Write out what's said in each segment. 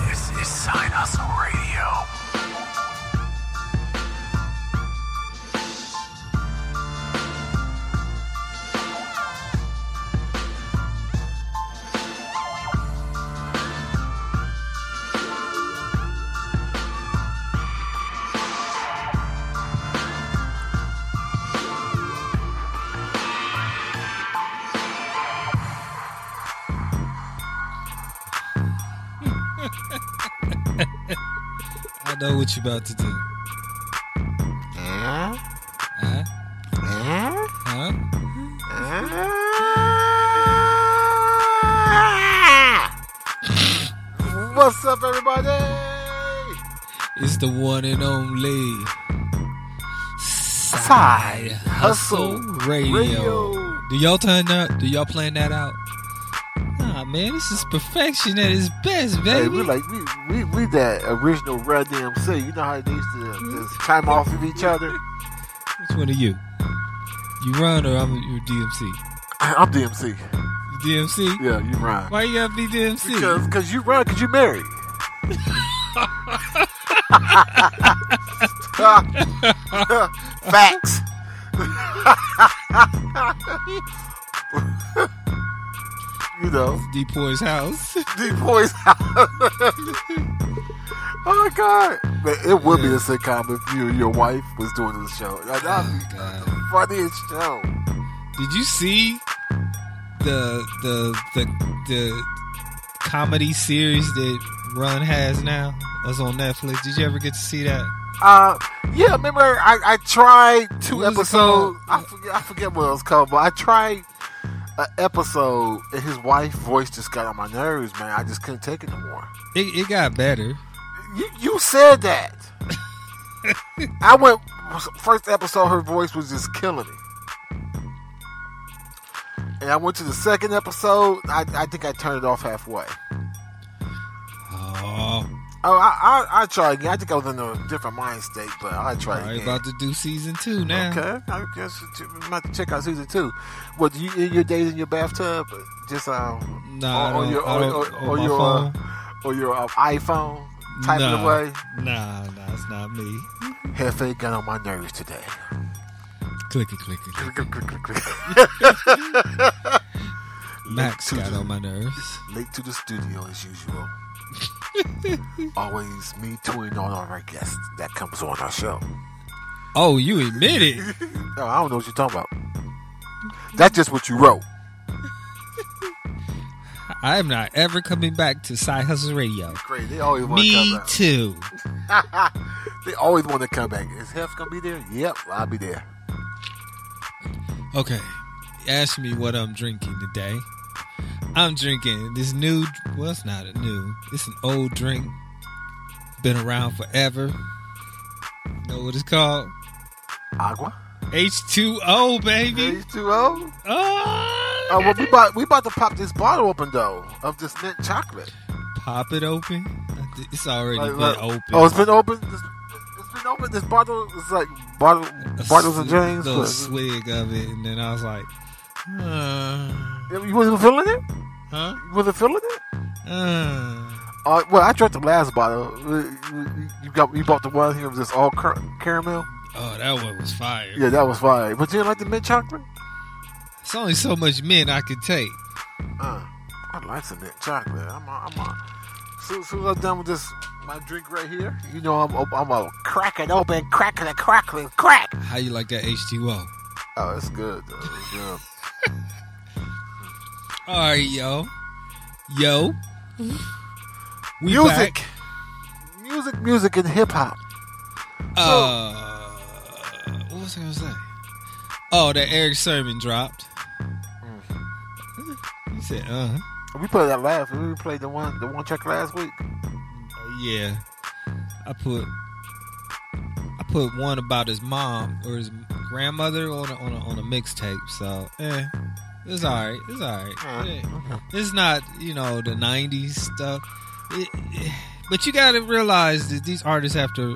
This is Side Hustle Radio. I know what you about to do. Huh? What's up, everybody? It's the one and only Side Hustle Radio. Do y'all turn that? Do y'all plan that out? Nah, man, this is perfection at its best, baby. Hey, we that original Red DMC. You know how they used to just chime off of each other? Which one are you? You run or you DMC? I'm DMC. You DMC? Yeah, you run. Why you gotta be DMC? Because you run, because you married. Facts. You know, D-Poy's house. D-Poy's house. Oh my God, man, it would be a sitcom if you and your wife was doing this show. That'd be the funniest show. Did you see the comedy series that Run has now? It's on Netflix. Did you ever get to see that? Yeah. Remember, I tried two What was it episodes. called? I forget what it was called, but I tried an episode, and his wife's voice just got on my nerves, man. I just couldn't take it no more. It got better. You said that. I went first episode. Her voice was just killing me. And I went to the second episode. I think I turned it off halfway. I try again. I think I was in a different mind state, but I try again. About to do season 2 now. Okay, I guess I'm about to check out season 2. What, do you in your days in your bathtub? Just Nah, on your iPhone typing away. Nah, it's not me. Hefe got on my nerves today. Click it. Max got on my nerves. Late to the studio as usual. Always me tweeting on our guests that comes on our show. Oh, you admit it. No, I don't know what you're talking about. That's just what you wrote. I am not ever coming back to Side Hustle Radio. Crazy. They always want to come Me back. too. They always want to come back. Is Hef gonna be there? Yep, I'll be there. Okay, ask me what I'm drinking today. I'm drinking this new, well, it's not a new, it's an old drink. Been around forever. Know what it's called? Agua? H2O, baby. H2O? Oh, Well, we about to pop this bottle open, though, of this mint chocolate. Pop it open? It's already been open. Oh, it's been open? It's been open? This bottle is like bottles and James? A little swig of it, and then I was like, You wasn't feeling it? huh? You wasn't feeling it? Well, I drank the last bottle. You bought the one here with this all caramel? Oh, that one was fire. Yeah, that was fire. But you didn't like the mint chocolate? It's only so much mint I could take. I like some mint chocolate. Soon as I'm done with this, my drink right here, you know I'm a crack it open, crack. How you like that H2O? Oh, it's good, though. It's good. All right, yo. We Music. back. Music, and hip hop. What was I gonna say? Oh, that Eric Sermon dropped. You said, We played that last. We played the one track last week. Yeah. I put one about his mom or his grandmother on a mixtape. So, it's all right. It's not, the 90s stuff. But you got to realize that these artists have to,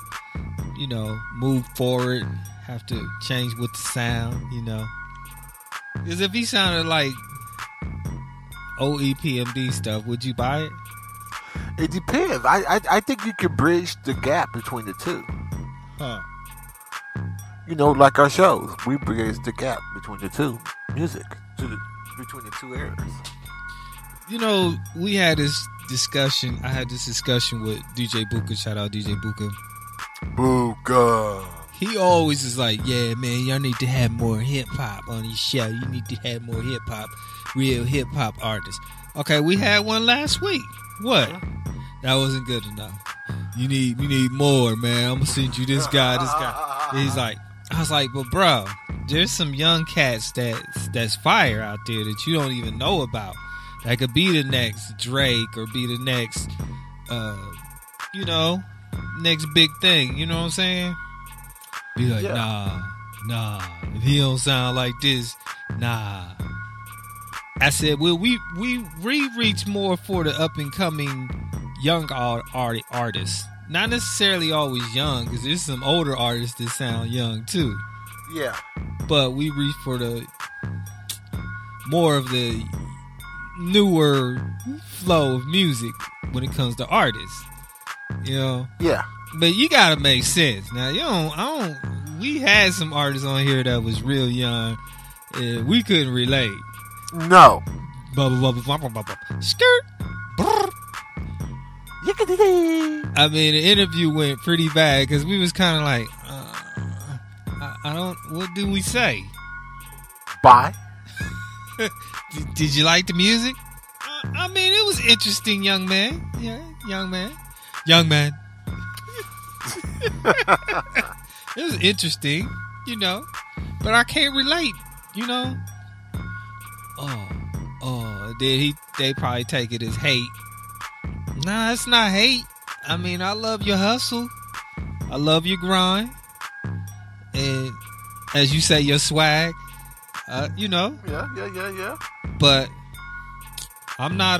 move forward, have to change with the sound, Because if he sounded like OEPMD stuff, would you buy it? It depends. I think you can bridge the gap between the two. Huh. You know, like our shows, we bridge the gap between the two music, between the two eras. You know, we had this discussion. I had this discussion with DJ Buka. Shout out DJ Buka. Buka. He always is like, yeah, man, y'all need to have more hip hop on your show. You need to have more hip hop, real hip hop artists. Okay, we had one last week. What? That wasn't good enough. You need more, man. I'm gonna send you this guy. He's like, I was like, but bro, there's some young cats that's fire out there that you don't even know about. That could be the next Drake or be the next, next big thing. You know what I'm saying? Be like, nah. If he don't sound like this, nah. I said, well, we reach more for the up and coming young artists. Not necessarily always young, because there's some older artists that sound young too. Yeah. But we reach for the more of the newer flow of music when it comes to artists. You know? Yeah. But you gotta make sense. Now we had some artists on here that was real young and we couldn't relate. No. Skirt. I mean, the interview went pretty bad because we was kind of like, I don't. What do we say? Bye. Did you like the music? I mean, it was interesting, young man. Yeah, young man. It was interesting, but I can't relate, they probably take it as hate. Nah, it's not hate. I mean, I love your hustle. I love your grind. And as you say, your swag. Yeah. But I'm not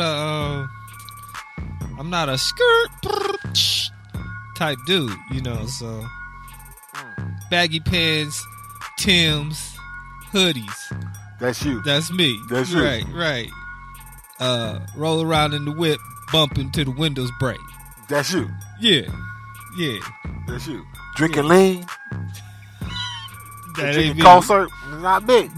a skirt type dude, so baggy pants, Timbs, hoodies. That's you. That's me. That's you. Right. Roll around in the whip, bumping till the windows break. That's you. Yeah. That's you. Drinking lean. That drinking ain't me. concert. Not me.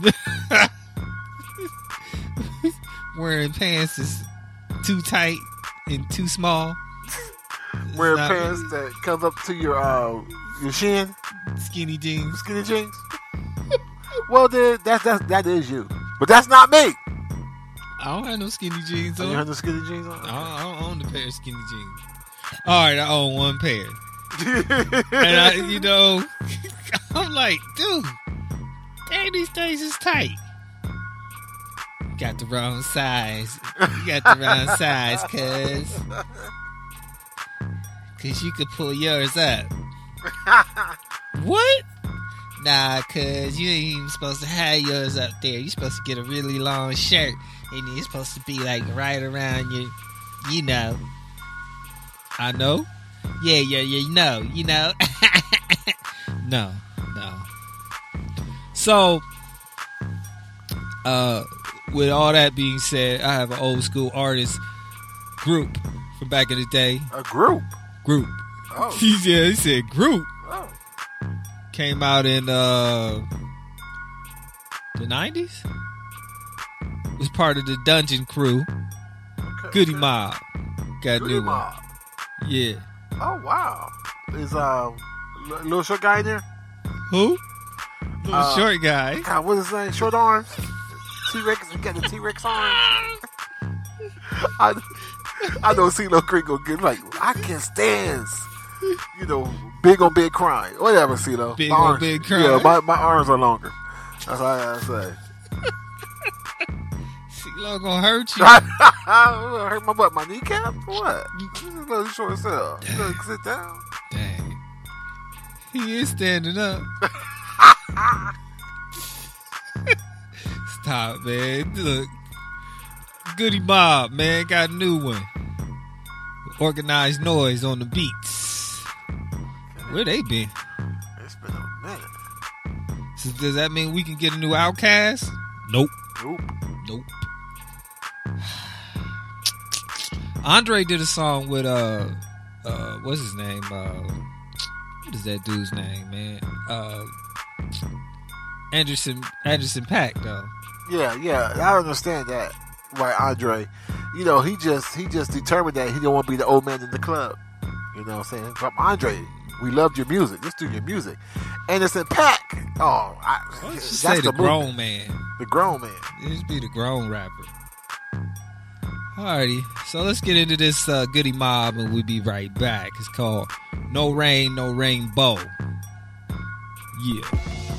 Wearing pants is too tight and too small. Wearing pants that comes up to your shin. Skinny jeans. Well, then that is you, but that's not me. I don't have no skinny jeans on. You have no skinny jeans on? I don't own a pair of skinny jeans. All right, I own one pair. And I'm like, dude, dang, these things is tight. Got the wrong size. You got the wrong size, cause you could pull yours up. What? Nah, cause you ain't even supposed to have yours up there. You're supposed to get a really long shirt, and it's supposed to be like right around your, I know. Yeah, no. So, with all that being said, I have an old school artist group from back in the day. A group. Oh. Yeah, he said group. Oh. Came out in the 90s. Was part of the Dungeon Crew. Okay, Goody Mob. Got Goody new Mob. one. Yeah. Oh wow. Is little short guy in there? Who? Little short guy. God, what's his name? Short arms. T-Rex. You got the T-Rex arms. I know CeeLo Creek gonna get like, I can't stand. Big on big crime. Whatever, CeeLo. Big on big crime. Yeah, my arms are longer. That's all I gotta say. CeeLo gonna hurt you. Hurt my butt, my kneecap? What? You short as hell. You gotta sit down. Dang. He is standing up. Stop, man. Look. Goody Mob, man. Got a new one. Organized Noise on the beats. Where they been? It's been a minute. So does that mean we can get a new Outkast? Nope. Nope. I Andre did a song with what's his name? What is that dude's name, man? Anderson .Paak though. Yeah, I understand that. Right, Andre. You know, he just determined that he don't want to be the old man in the club. You know what I'm saying? But Andre, we loved your music. Let's do your music. Anderson .Paak. Let's say the grown man. The grown man. Just be the grown rapper. Alrighty, so let's get into this Goodie Mob, and we'll be right back. It's called No Rain, No Rainbow. Yeah.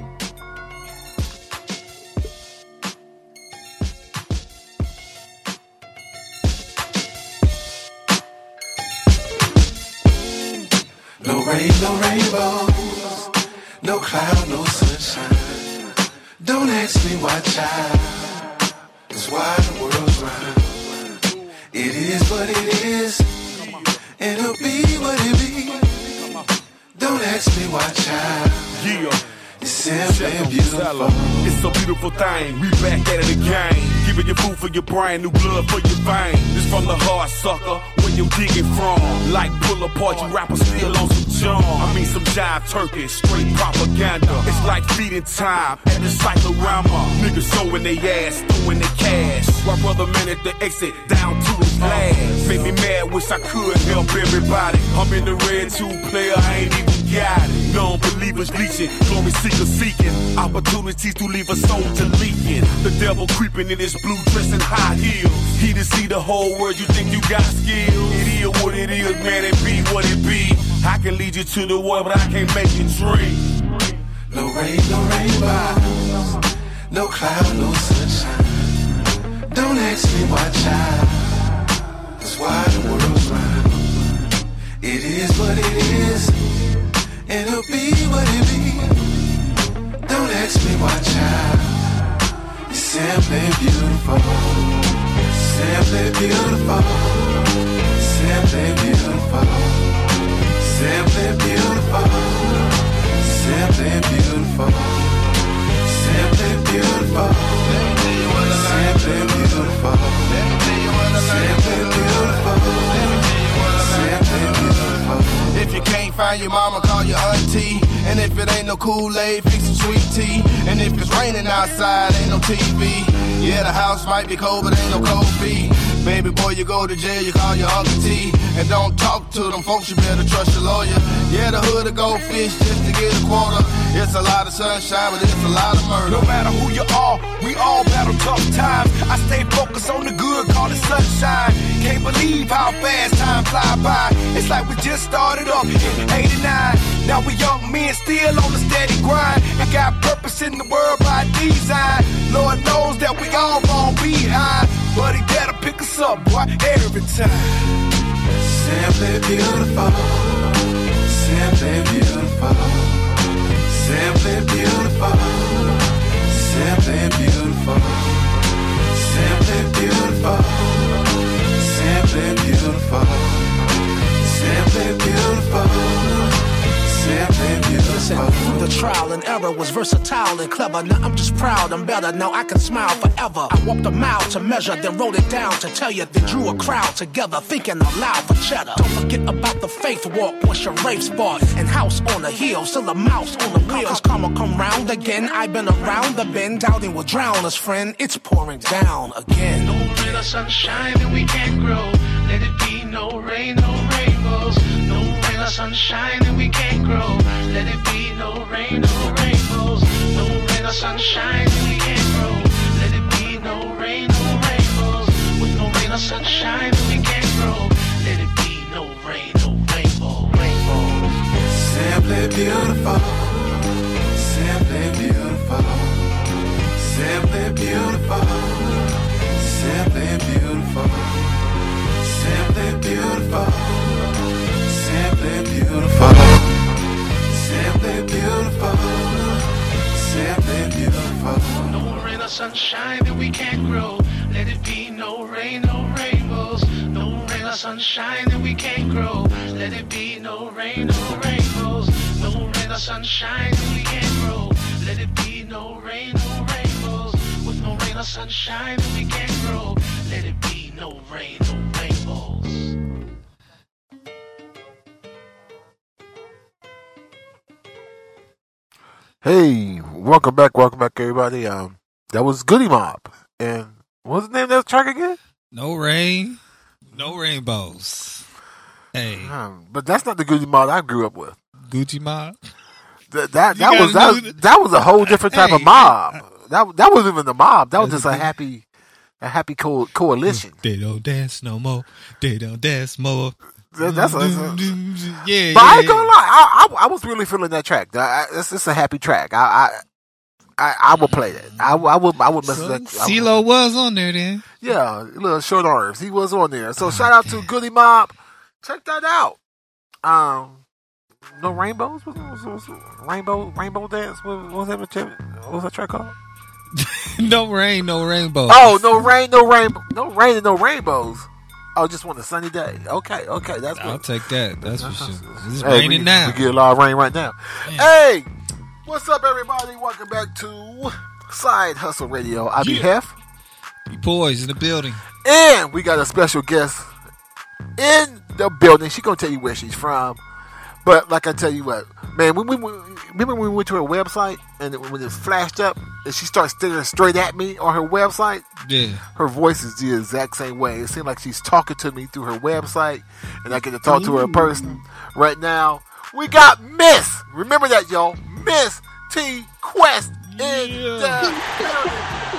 No rain, no rainbows, no cloud, no sunshine. Don't ask me why, child, 'cause why the world's round. It is what it is, and it'll be what it be. Don't ask me why, child. Yeah. It's simply beautiful. It's a beautiful thing. We back at it again. Giving you food for your brain, new blood for your vein. This from the heart, sucker. Where you digging from? Like pull apart, you rappers still on some charm. I mean some jive turkey, straight propaganda. It's like feeding time at the cyclorama. Niggas showing their ass, throwing their cash. My brother man at the exit, down to the flash. Make me mad, wish I could help everybody. I'm in the red tube, player, I ain't even got it. Non-believers leeching, glory seekers seeking. Opportunities to leave a soldier leaking. The devil creeping in his blue dress and high heels. He to see the whole world, you think you got skills. It is what it is, man, it be what it be. I can lead you to the world, but I can't make you dream. No rain, no rainbow, no cloud, no sunshine. Don't ask me why, child, 'cause why the world's round. It is what it is, and it'll be what it be. Don't ask me why, child. It's simply beautiful. Simply beautiful. Simply beautiful. Simply beautiful. Simply beautiful. Simply beautiful. Simply beautiful. Simply beautiful. Simply beautiful. If you can't find your mama, call your auntie. And if it ain't no Kool-Aid, fix some sweet tea. And if it's raining outside, ain't no TV. Yeah, the house might be cold, but ain't no cold feet. Baby boy, you go to jail, you call your Uncle T. And don't talk to them folks, you better trust your lawyer. Yeah, the hood will go fish just to get a quarter. It's a lot of sunshine, but it's a lot of murder. No matter who you are, we all battle tough times. I stay focused on the good, call it sunshine. Can't believe how fast time fly by. It's like we just started up in 89. Now we young men still on the steady grind. And got purpose in the world by design. Lord knows that we all gon' be high. But he gotta pick us up, boy, every time. Simply beautiful. Simply beautiful. Simply beautiful. Simply beautiful. Simply beautiful. Simply beautiful. Simply beautiful. Simply beautiful. Listen, through the trial and error was versatile and clever. Now I'm just proud, I'm better, now I can smile forever. I walked a mile to measure, then wrote it down to tell you. Then drew a crowd together, thinking aloud for cheddar. Don't forget about the faith walk once your rave spot. And house on the hill, still a mouse on the wheel. Cause karma come round again, I've been around the bend. Doubting will drown us, friend, it's pouring down again. No rain or sunshine, then we can't grow. Let it be no rain, no rainbows. No rain or sunshine, then we can't grow. Let it be no rain, no rainbows. No rain or sunshine, then we can't grow. Let it be no rain, no rainbows. With no rain or sunshine, then we can't grow. Let it be no rain, no rainbow, rainbow. Simply beautiful. Simply beautiful. Simply beautiful. Simply beautiful. Simply beautiful. Simply beautiful. Simply beautiful. Simply beautiful. No rain or sunshine, then we can't grow. Let it be no rain, no rainbows. No rain or sunshine, then we can't grow. Let it be no rain, no rainbows. No rain or sunshine, then we can't grow. Let it be no rain, no rainbows. With no rain or sunshine, then we can't grow. Let it be no rain, no rainbows. Hey, welcome back, everybody. That was Goody Mob, and what's the name of that track again? No rain, no rainbows. Hey, But that's not the Goody Mob I grew up with. Gucci Mob. That was a whole different type of mob. That wasn't even the mob. That was just a happy coalition. They don't dance no more. They don't dance more. That's yeah. But I ain't gonna lie, I was really feeling that track. It's a happy track. I would play that. I would mess with that. CeeLo was on there then. Yeah, little short arms. He was on there. So shout out to Goody Mob. Check that out. No rainbows. Rainbow dance. What was that track called? No rain, no rainbows. Oh, no rain, and no rainbows. Oh, just want a sunny day. Okay, that's good. I'll take that. That's for sure. It's Hey, raining now. We get a lot of rain right now. Man. Hey, what's up, everybody? Welcome back to Side Hustle Radio. I be Hef. You boys in the building. And we got a special guest in the building. She gonna tell you where she's from. But like I tell you what, man, remember when we went to her website and when it flashed up and she started staring straight at me on her website? Yeah. Her voice is the exact same way. It seemed like she's talking to me through her website and I get to talk to her in person. Right now, we got Miss. Remember that, y'all. Miss T Quest in the building.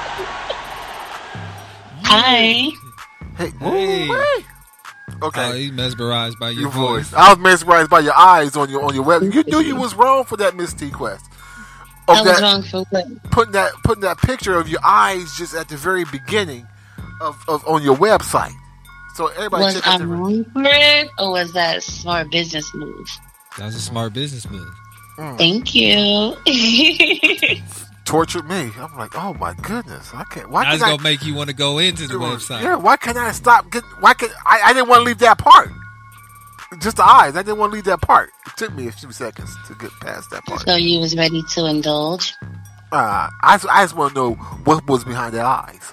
Hi. Hey. Hey. Hey. Okay. Oh, he's mesmerized by your voice. I was mesmerized by your eyes on your web. You knew you was wrong for that, Miss T Quest. I was wrong for what? Putting that picture of your eyes just at the very beginning of on your website. So everybody Was check I out wrong for it, or was that a smart business move? That was a smart business move. Thank you. tortured me. I'm like, oh my goodness, I can't. Why I was can't gonna make you want to go into the website. Yeah, why can't I stop? I didn't want to leave that part. Just the eyes. I didn't want to leave that part. It took me a few seconds to get past that part. So you was ready to indulge? I just want to know what was behind the eyes.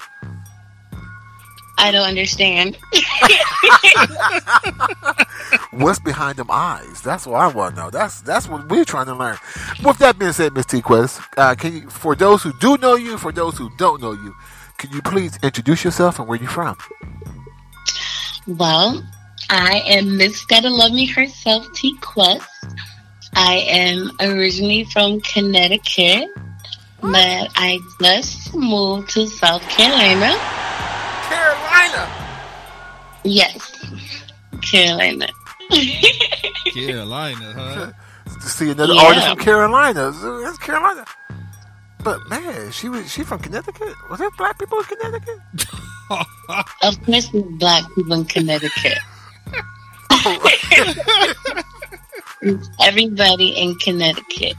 I don't understand. What's behind them eyes? That's what I want to know. That's what we're trying to learn. With that being said, Miss T Quest, can you, for those who do know you, for those who don't know you, can you please introduce yourself and where you're from? Well, I am Miss Gotta Love Me herself, T Quest. I am originally from Connecticut, but I just moved to South Carolina. Carolina. Yes, Carolina. Carolina, huh? To see another artist from Carolina. That's Carolina. But man, she from Connecticut? Was there black people in Connecticut? Of course, there's black people in Connecticut. Everybody in Connecticut.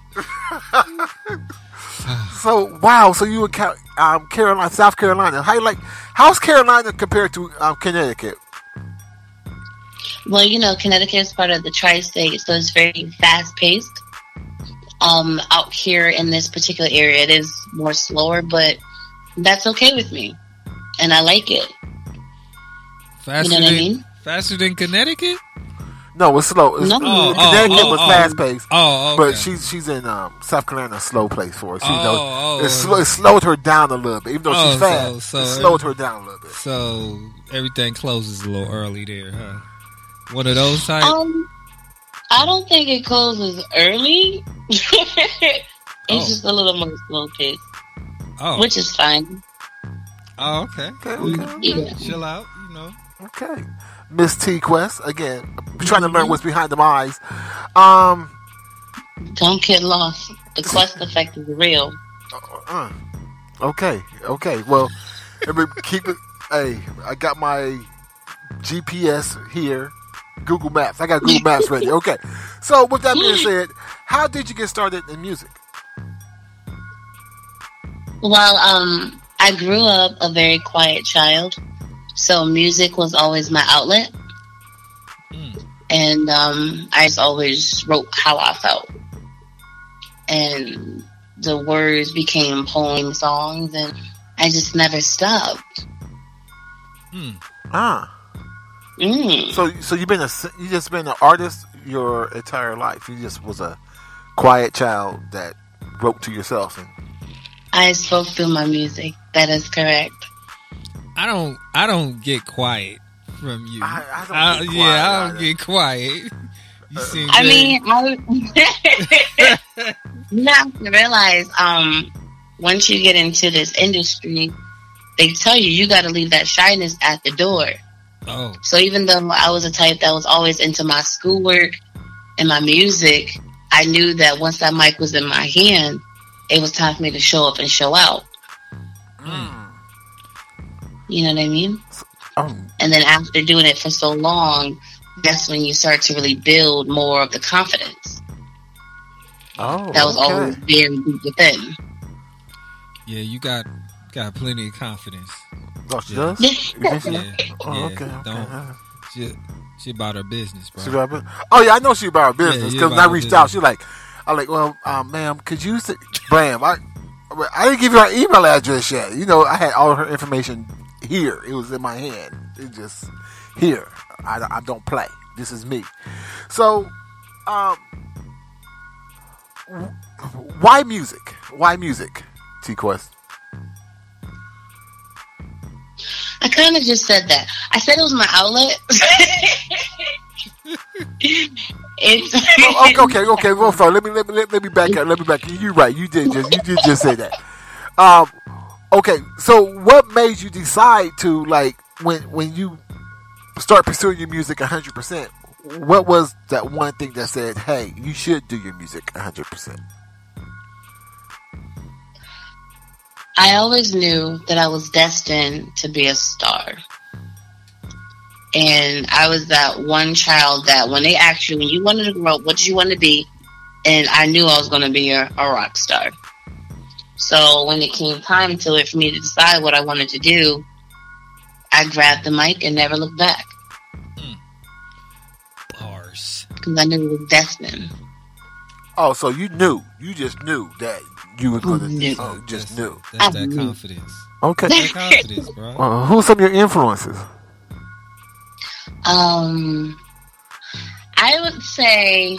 So wow, so you in Carolina, South Carolina. How's Carolina compared to Connecticut? Well, you know, Connecticut is part of the tri-state, so it's very fast-paced. Out here in this particular area, it is more slower, but that's okay with me, and I like it. Faster you know what I mean? Faster than Connecticut? No, it's slow. No. Connecticut was fast-paced. Oh, okay. But she's in South Carolina, a slow place for her. Oh, it slowed her down a little bit, even though she's fast. So it slowed her down a little bit. So everything closes a little early there, huh? One of those types. I don't think it closes early. It's just a little more slow paced, which is fine. Oh, okay. Yeah. Chill out, you know. Okay, Miss T Quest again. We're trying to learn what's behind them eyes. Don't get lost. The quest effect is real. Okay. Well, keep it. Hey, I got my GPS here. Google Maps. I got Google Maps ready. Okay. So with that being said, how did you get started in music? Well, I grew up a very quiet child, so music was always my outlet. And I just always wrote how I felt. And the words became poem songs, and I just never stopped. So you just been an artist your entire life. You just was a quiet child that wrote to yourself. And I spoke through my music. That is correct. I don't get quiet from you. I don't get quiet. Yeah, I don't get quiet. You seem I good. mean, you have to realize, once you get into this industry, they tell you got to leave that shyness at the door. Oh. So even though I was a type that was always into my schoolwork and my music, I knew that once that mic was in my hand, it was time for me to show up and show out. You know what I mean? And then after doing it for so long, that's when you start to really build more of the confidence. That was always very deep within. Yeah, you got plenty of confidence. Oh, she does? She about her business, bro. Oh, yeah, I know she about her business. Because when I reached out, I'm like, well, ma'am, could you say, Bram, I didn't give you her email address yet. You know, I had all her information here. It was in my hand. It just, here. I don't play. This is me. So, why music? Why music, T-Quest? I kind of just said that. I said it was my outlet. Okay. Well, let me back up. Let me back up. You're right. You did just say that. Okay. So, what made you decide to, like, when you start pursuing your music 100%? What was that one thing that said, "Hey, you should do your music 100%"? I always knew that I was destined to be a star. And I was that one child that when they asked you, when you wanted to grow up, what did you want to be? And I knew I was going to be a rock star. So when it came time to it for me to decide what I wanted to do, I grabbed the mic and never looked back. Bars. Because I knew it was destined. Oh, so you just knew that you were going to do. Oh, just knew. That's that confidence. Okay. That confidence, bro. Who's some of your influences? I would say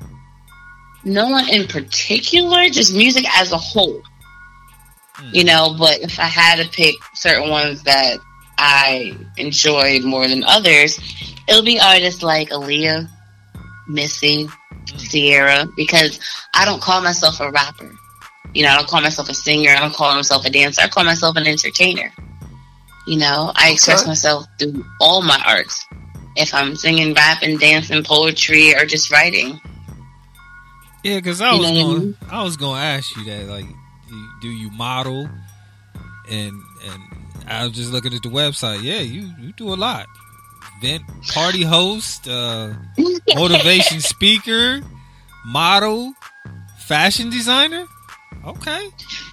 no one in particular, just music as a whole. You know, but if I had to pick certain ones that I enjoyed more than others, it'll be artists like Aaliyah, Missy, Sierra, because I don't call myself a rapper. You know, I don't call myself a singer. I don't call myself a dancer. I call myself an entertainer. You know, I express myself through all my arts. If I'm singing, rapping, dancing, poetry, or just writing. Yeah, because I was gonna ask you that. Like, do you model? And I was just looking at the website. Yeah, you do a lot. Event party host, motivation speaker, model, fashion designer. Okay.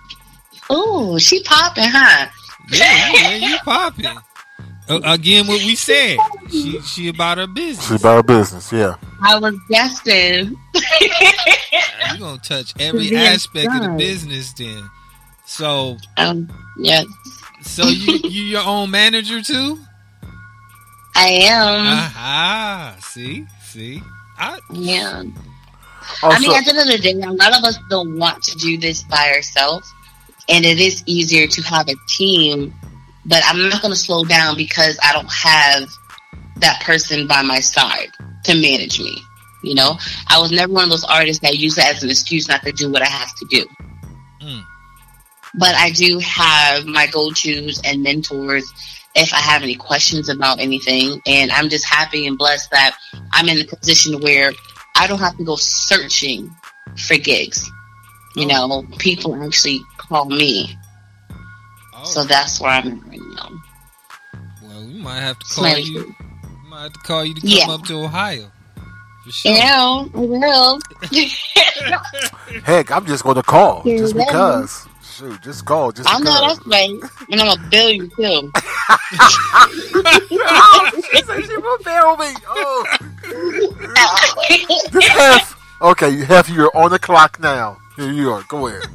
Oh, she popping, huh? Yeah, you popping. Again, what we said. She about her business. She about her business, yeah. I was destined. You're gonna touch every aspect of the business then. So yes. So you your own manager too? I am. Aha. See? Yeah. Also, I mean, at the end of the day, a lot of us don't want to do this by ourselves, and it is easier to have a team, but I'm not going to slow down because I don't have that person by my side to manage me. You know, I was never one of those artists that use it as an excuse not to do what I have to do. But I do have my go-tos and mentors if I have any questions about anything, and I'm just happy and blessed that I'm in a position where I don't have to go searching for gigs. You know, people actually call me. So that's where I'm at right now. Well, we might have to call you. We might have to call you to come up to Ohio. For sure. Yeah, I will. Heck, I'm just going to call just because. Shoot, just call just I because. know that's right. And I'm a billion too. She said she will bail me. This half. Okay, half you're on the clock now. Here you are. Go ahead.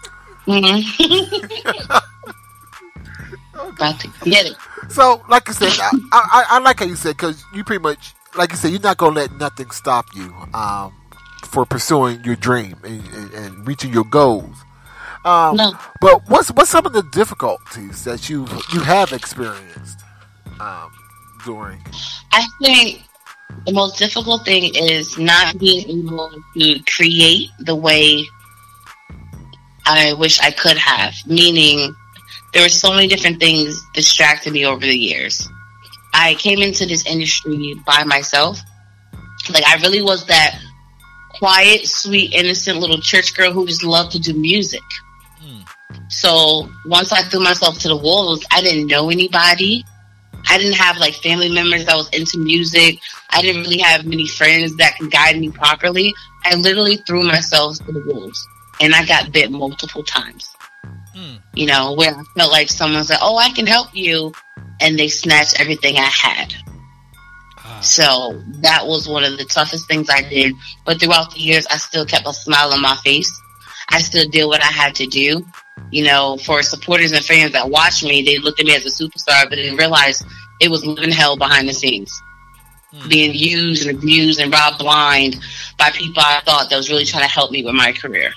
About to get it. So, like I said, I like how you said, because you pretty much, like you said, you're not gonna let nothing stop you. for pursuing your dream and reaching your goals. No. But what's some of the difficulties that you have experienced during? I think the most difficult thing is not being able to create the way I wish I could have. Meaning, there were so many different things distracting me over the years. I came into this industry by myself. Like, I really was that quiet, sweet, innocent little church girl who just loved to do music. So once I threw myself to the wolves, I didn't know anybody. I didn't have like family members that was into music. I didn't really have many friends that could guide me properly. I literally threw myself to the wolves, and I got bit multiple times. You know, where I felt like someone's like, "Oh, I can help you," and they snatched everything I had. So that was one of the toughest things I did. But throughout the years, I still kept a smile on my face. I still did what I had to do. You know, for supporters and fans that watched me, they looked at me as a superstar, but they realized it was living hell behind the scenes. Being used and abused and robbed blind by people I thought that was really trying to help me with my career.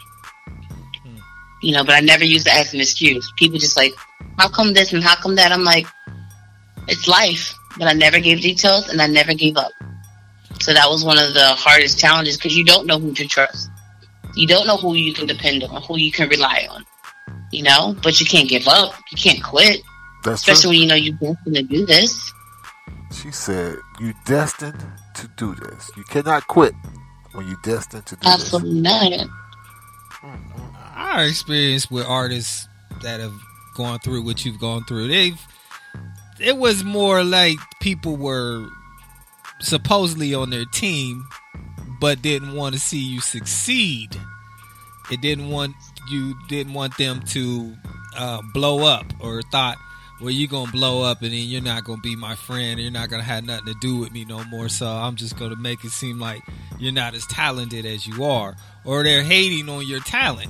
You know, but I never used it as an excuse. People just like, how come this and how come that? I'm like, it's life. But I never gave details and I never gave up. So that was one of the hardest challenges because you don't know who to trust. You don't know who you can depend on, who you can rely on. You know, but you can't give up. You can't quit. That's especially true. when you know you're destined to do this. She said, "You destined to do this. You cannot quit when you're destined to do Absolutely not. Our experience with artists that have gone through what you've gone through, it was more like people were supposedly on their team, but didn't want to see you succeed. You didn't want them to blow up, or thought, well, you're going to blow up and then you're not going to be my friend. You're not going to have nothing to do with me no more. So I'm just going to make it seem like you're not as talented as you are. Or they're hating on your talent.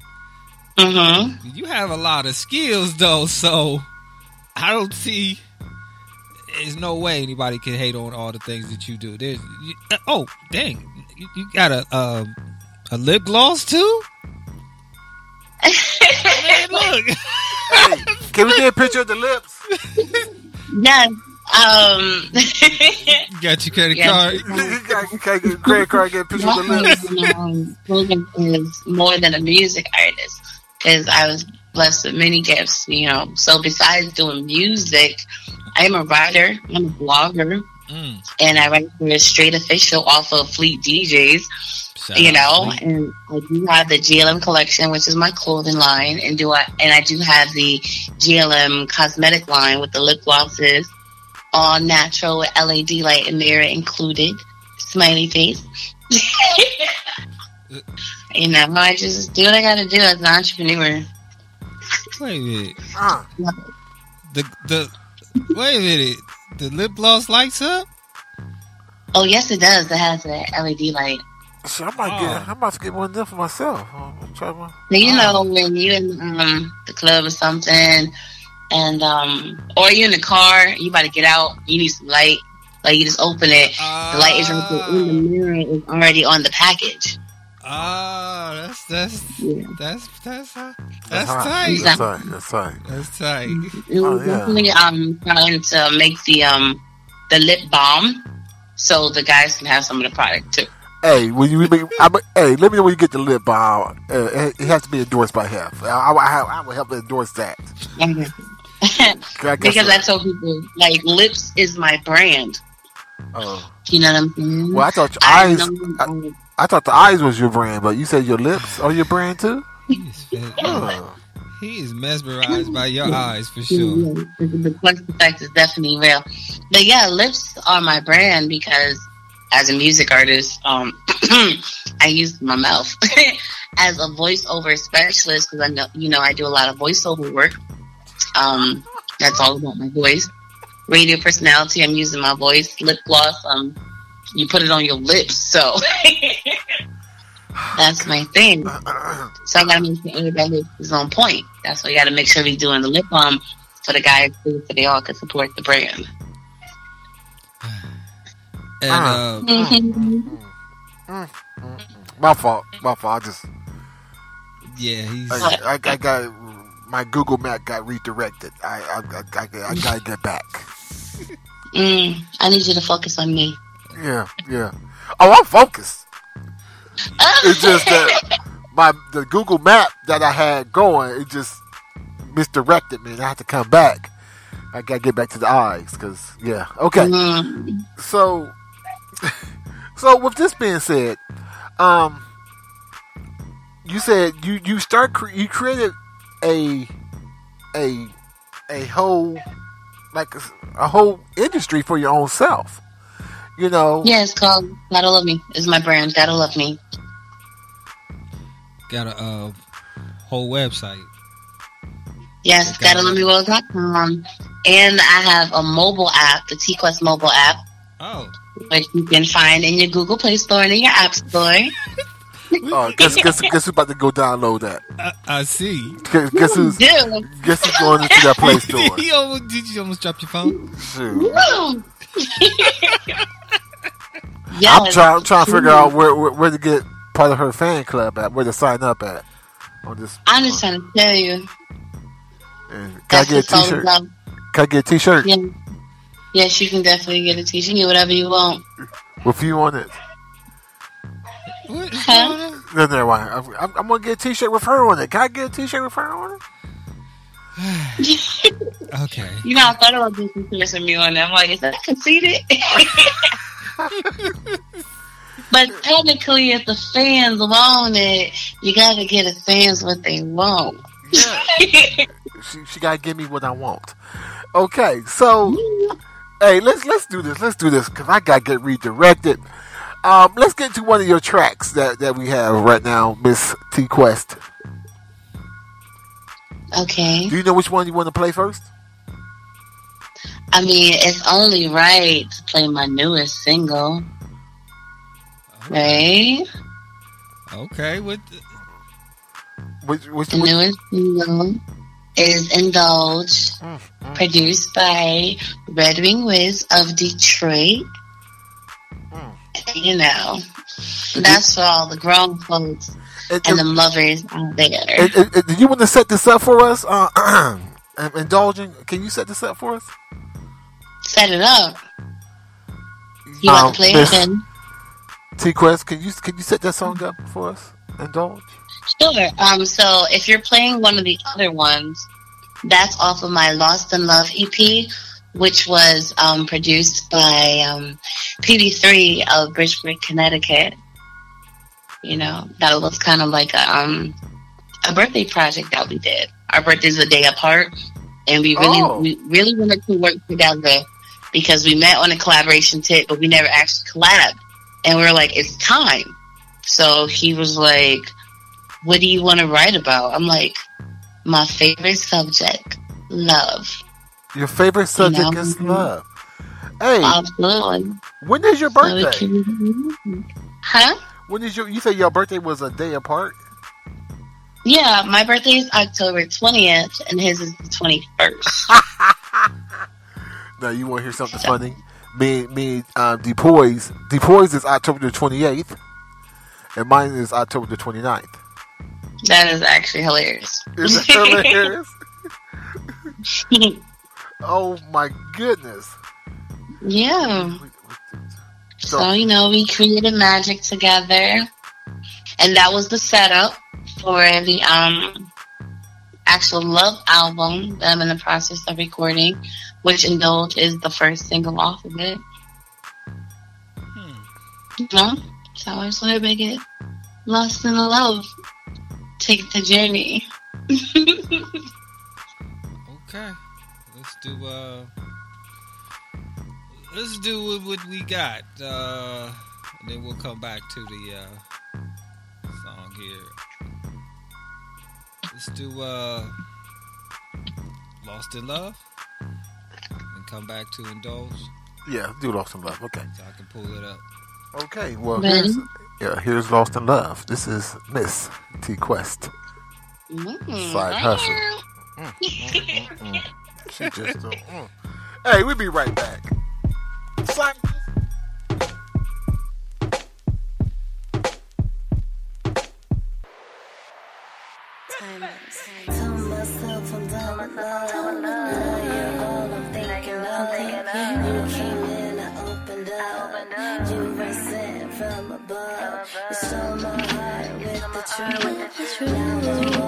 Mm-hmm. You have a lot of skills, though, so I don't see... There's no way anybody can hate on all the things that you do. Oh, dang. You got a lip gloss, too? Man, look. Hey, can we get a picture of the lips? Yes. You got your credit Yes. card? You can't get a credit card, get a picture of the lips. Logan is more than a music artist because I was blessed with many gifts, you know. So besides doing music, I am a writer, I'm a blogger, and I write for Straight Official off of Fleet DJs, you know, and I do have the GLM collection, which is my clothing line, and I do have the GLM cosmetic line with the lip glosses, all natural with LED light and mirror included, smiley face. You know, I just do what I gotta do as an entrepreneur. Wait a minute. Wait a minute. The lip gloss lights up? Oh, yes, it does. It has an LED light. So I'm about to get one of them for myself. So, you know, when you're in the club or something, and or you're in the car, you about to get out, you need some light. Like, you just open it, the light is right there in the mirror, is already on the package. That's Yeah. that's tight. That's tight. That's tight. It was definitely trying to make the lip balm so the guys can have some of the product too. Hey, when you make, hey, let me know when you get the lip balm. It has to be endorsed by Hef. I will help endorse that. Because I told people, like, lips is my brand. Oh. You know what I'm saying? Well, I thought your eyes. I thought the eyes was your brand, but you said your lips are your brand too. He is mesmerized by your eyes for sure. The plus effect is definitely real. But yeah, lips are my brand because as a music artist, I use my mouth as a voiceover specialist because I know, you know, I do a lot of voiceover work. That's all about my voice. Radio personality, I'm using my voice. Lip gloss, you put it on your lips, so that's my thing. So I gotta make sure everybody is on point. That's why you gotta make sure we're doing the lip balm for the guys so they all can support the brand. And My fault. I just Yeah, he's. I got my Google Map got redirected. I gotta get back. I need you to focus on me. Yeah. Oh, I'm focused. It's just that the Google Map that I had going, it just misdirected me, and I had to come back. I gotta get back to the eyes, cause okay. So with this being said, you said you created a whole a whole industry for your own self. You know. Yeah, it's called Gotta Love Me. It's my brand. Gotta Love Me. Got a whole website. Yes, gottaLoveMeWorld.com. And I have a mobile app, the T-Quest mobile app. Oh. Which you can find in your Google Play Store and in your App Store. Guess who's about to go download that? I see. Guess who's going into that Play Store? Did you almost drop your phone? Shoot. Yes. I'm trying to figure out where to get part of her fan club at, where to sign up at. On this. I'm just trying to tell you. Can I get a T-shirt? Can I get a T-shirt? Yeah. Yes, you can definitely get a T-shirt. Get whatever you want. With you on it. What? Huh? No, never mind. I'm gonna get a T-shirt with her on it. Can I get a T-shirt with her on it? Okay. You know, I thought about doing some T-shirts with me on it. I'm like, is that conceited? But technically, if the fans want it, you gotta get the fans what they want. Yeah. she gotta give me what I want. Okay, so hey, let's do this. Let's do this because I gotta get redirected. Let's get to one of your tracks that we have right now, Miss T Quest. Okay. Do you know which one you want to play first? I mean, it's only right to play my newest single. Right? Okay. Which the newest single is Indulge, produced by Red Wing Wiz of Detroit. You know, that's for all the grown folks and them lovers out there. Do you want to set this up for us? Indulging? Can you set this up for us? Set it up. You want to play it then? T-Quest, can you set that song up for us? Indulge? Sure. So if you're playing one of the other ones, that's off of my Lost in Love EP, which was produced by PD3 of Bridgeport, Connecticut. You know, that was kind of like a birthday project that we did. Our birthdays a day apart, and we really wanted to work together because we met on a collaboration tip, but we never actually collabed. And we were like, it's time. So he was like, what do you want to write about? I'm like, my favorite subject, love. Your favorite subject is love. Hey, absolutely. When is your birthday? Huh? When is you said your birthday was a day apart? Yeah, my birthday is October 20th, and his is the 21st. Now, you want to hear something funny? Me, Depoys is October the 28th, and mine is October the 29th. That is actually hilarious. Is it hilarious? Oh my goodness. Yeah. So, you know, we created magic together. And that was the setup for the actual Love album that I'm in the process of recording, which Indulge is the first single off of it. You know? So I just want to make it Lost in Love. Take the journey. Okay. Let's do what we got. And then we'll come back to the song here. Let's do Lost in Love and come back to Indulge. Yeah, do Lost in Love. Okay. So I can pull it up. Okay, well, here's Lost in Love. This is Miss T Quest. Side hustle. She just Hey, we'll be right back. Side You were sent from above. You stole my heart with the truth. Now I'm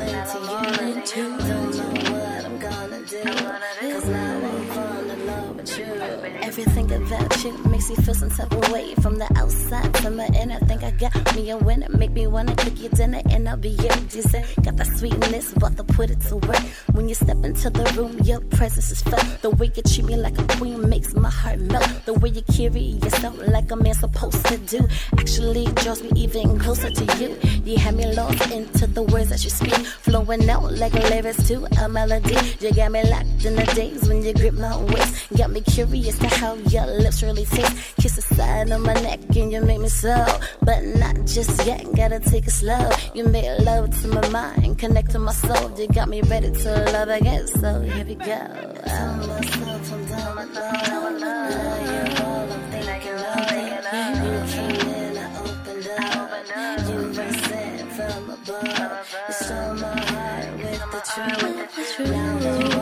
all into you. Don't know what I'm gonna do. Cause now I'm falling in love with you. Everything about you makes me feel some type of way. From the outside to my inner, think I got me a winner. Make me wanna cook your dinner and I'll be your dessert. Got that sweetness, about to put it to work. When you step into the room, your presence is felt. The way you treat me like a queen makes my heart melt. The way you carry yourself like a man supposed to do actually draws me even closer to you. You have me lost into the words that you speak, flowing out like lyrics to a melody. You got me locked in the days when you grip my waist. Got me curious to how your lips really taste. Kiss the side of my neck and you make me so, but not just yet. Gotta take it slow. You make love to my mind, connect to my soul. You got me ready to love again. So here we go. I'm myself from down my throat. Love you all I'm thinking of. You came in, I opened up. You were sent from above. You stole my heart with the truth. Now I'm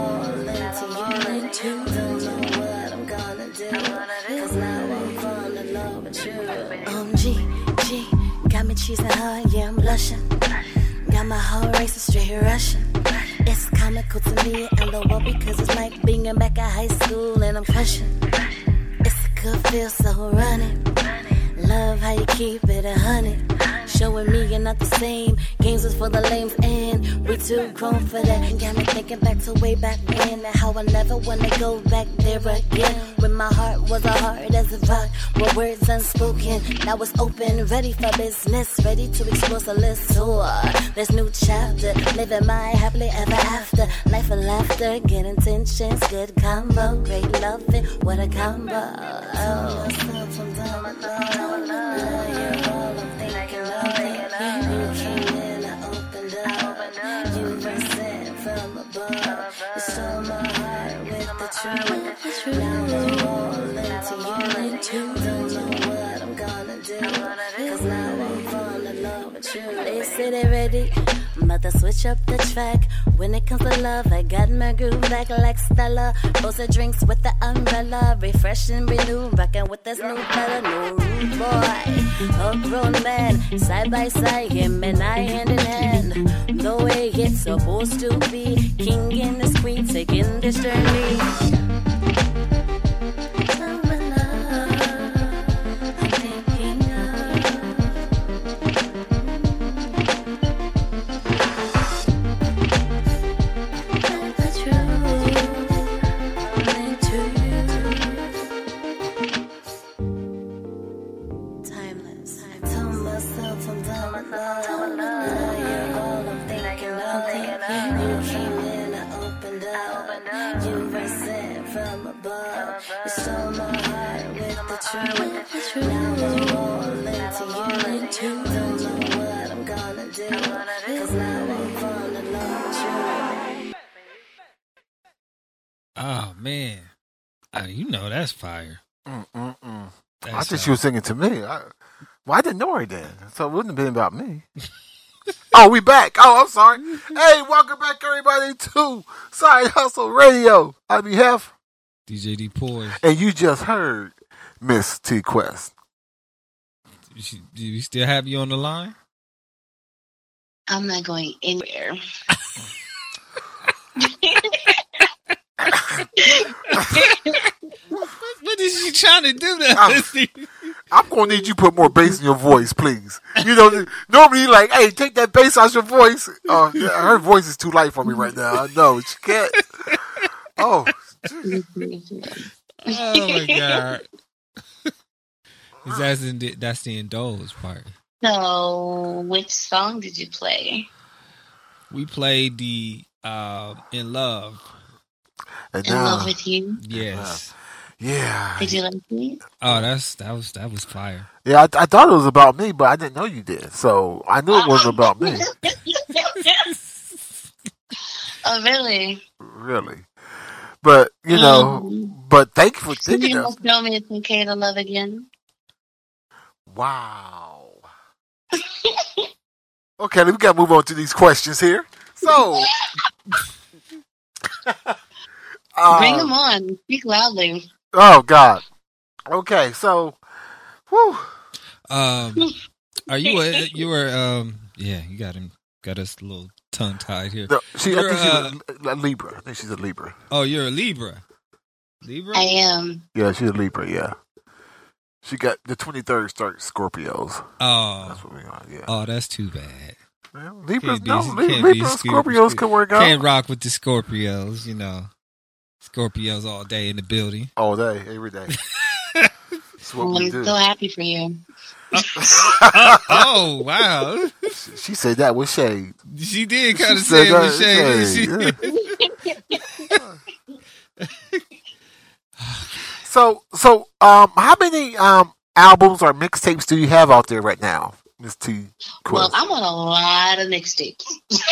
all into you. Don't know what I'm gonna do. Cause now I'm falling in love with you. G, got me cheesing hard, yeah, I'm blushing. Got my whole race straight Russian. It's comical to me and the world because it's like being back at high school and I'm crushing. It's a good feel, so running. Love how you keep it 100. Showing me you're not the same. Games is for the lames and we too grown for that. Got me thinking back to way back when and how I never wanna go back there again. When my heart was a hard as a rock, with words unspoken. Now it's open, ready for business, ready to explore. So let's tour this new chapter, living my happily ever after. Life and laughter, good intentions, good combo, great loving, what a combo. Oh, from down my throat. Love you all I'm thinking of. You came in, I opened up. You were sent from above. You stole my heart with the truth. Now I'm all into you. Don't know what I'm gonna do. Cause now I'm falling in love with you. They say they're ready, but to switch up the track. When it comes to love, I got my groove back like Stella. Both the drinks with the umbrella, refresh and renew. Rockin' with this new fella, no rude boy, a grown man, side by side, him and I hand in hand. The way it's supposed to be, king and the queen taking this journey. Oh man, you know that's fire. I thought she was singing to me. I didn't know her then, so it wouldn't have been about me. Oh, we back. Oh, I'm sorry. Hey, welcome back, everybody, to Side Hustle Radio. On behalf DJ D Poise. And you just heard Miss T Quest. Do you still have you on the line? I'm not going anywhere. What is she trying to do now? I'm going to need you to put more bass in your voice, please. You know, normally you're like, hey, take that bass out your voice. Her voice is too light for me right now. I know. She can't. Oh. Oh, my God. That's the indulge part. So, which song did you play? We played the In Love. In Love with You? Yes. Yeah. Did you like it? Oh, that was fire. Yeah, I thought it was about me, but I didn't know you did. So I knew it wasn't about me. Oh, really? Really. But, you know, but thank you for thinking of it. You know me it's okay to love again. Wow. Okay, we got to move on to these questions here. So. Bring them on. Speak loudly. Oh, God. Okay, so Whew. Are you yeah, you got us a little tongue tied here. No, I think she's a Libra. I think she's a Libra. Oh, you're a Libra. Libra? I am. Yeah, she's a Libra. Yeah, she got the 23rd start Scorpios. Oh, That's what we are. Yeah. oh, that's too bad. Well, Libras, Can't no, be- can't Libra be and Scorp- Scorpios can work out Can't rock with the Scorpios, you know. Scorpios all day in the building. all day, every day. That's what we I'm do. so happy for you. Oh, wow. She said that with shade. She did kind of She say said it with that- shade. didn't she? So, how many albums or mixtapes do you have out there right now, Miss T? Well, Quest? I'm on a lot of mixtapes.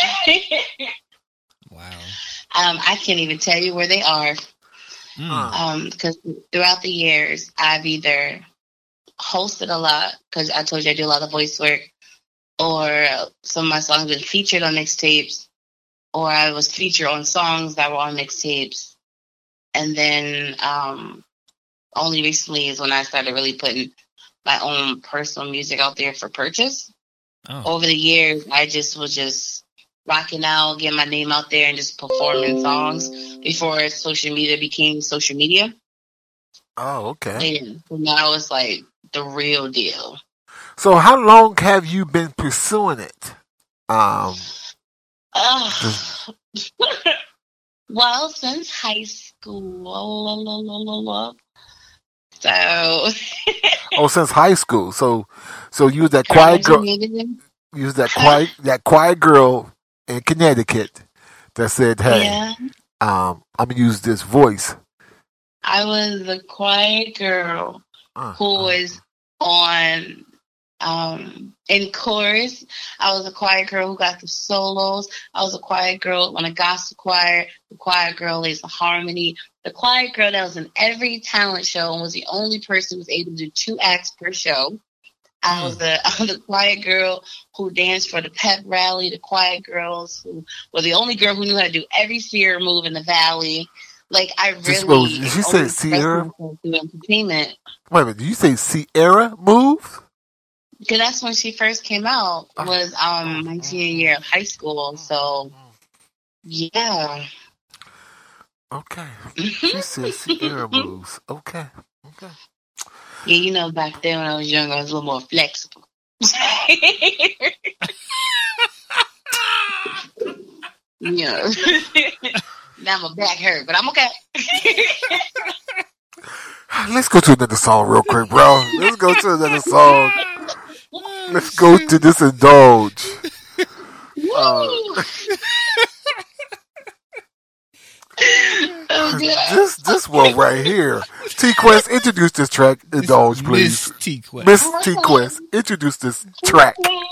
Wow. I can't even tell you where they are. Because throughout the years, I've either hosted a lot, because I told you I do a lot of voice work, or some of my songs been featured on mixtapes, or I was featured on songs that were on mixtapes. And then only recently is when I started really putting my own personal music out there for purchase. Oh. Over the years, I was just rocking out, getting my name out there, and just performing songs before social media became social media. Oh, okay. And so now it's like the real deal. So, how long have you been pursuing it? Well, since high school. So. Since high school. So you was that quiet girl. You was that quiet girl in Connecticut that said, "Hey, Yeah. I'm gonna use this voice." I was the quiet girl who was on in chorus. I was a quiet girl who got the solos. I was a quiet girl on a gospel choir. The quiet girl lays the harmony. The quiet girl that was in every talent show and was the only person who was able to do 2 acts per show. I was the quiet girl who danced for the pep rally. The quiet girls who were the only girl who knew how to do every Sierra move in the valley. Like, I really... Did you say Sierra? Do entertainment. Wait a minute. Did you say Sierra move? Because that's when she first came out, was my senior year of high school. So, yeah. Okay. She said Sierra moves. Okay. Yeah, you know, back then when I was younger, I was a little more flexible. Yeah. Now my back hurt, but I'm okay. Let's go to another song real quick, bro. Let's go to another song. Let's go to this indulge. This one right here. T-Quest, introduce this track. Indulge, please. Miss T-Quest, introduce this track.